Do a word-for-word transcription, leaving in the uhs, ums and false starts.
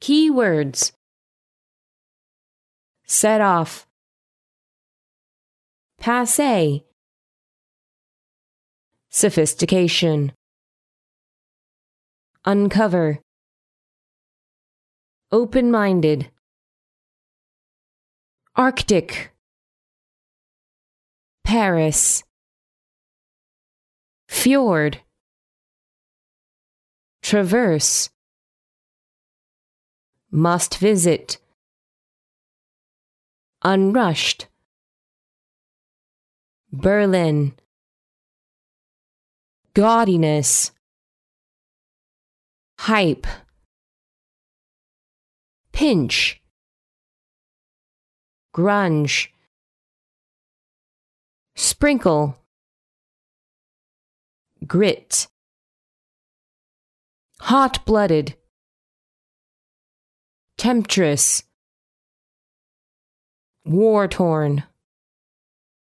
Keywords. Set off. Passé. Sophistication. Uncover. Open-minded. Arctic. Paris. Fjord. Traverse. Must visit. Unrushed. Berlin. Gaudiness. Hype. Pinch. Grunge. Sprinkle. Grit. Hot-blooded. Temptress. War-torn.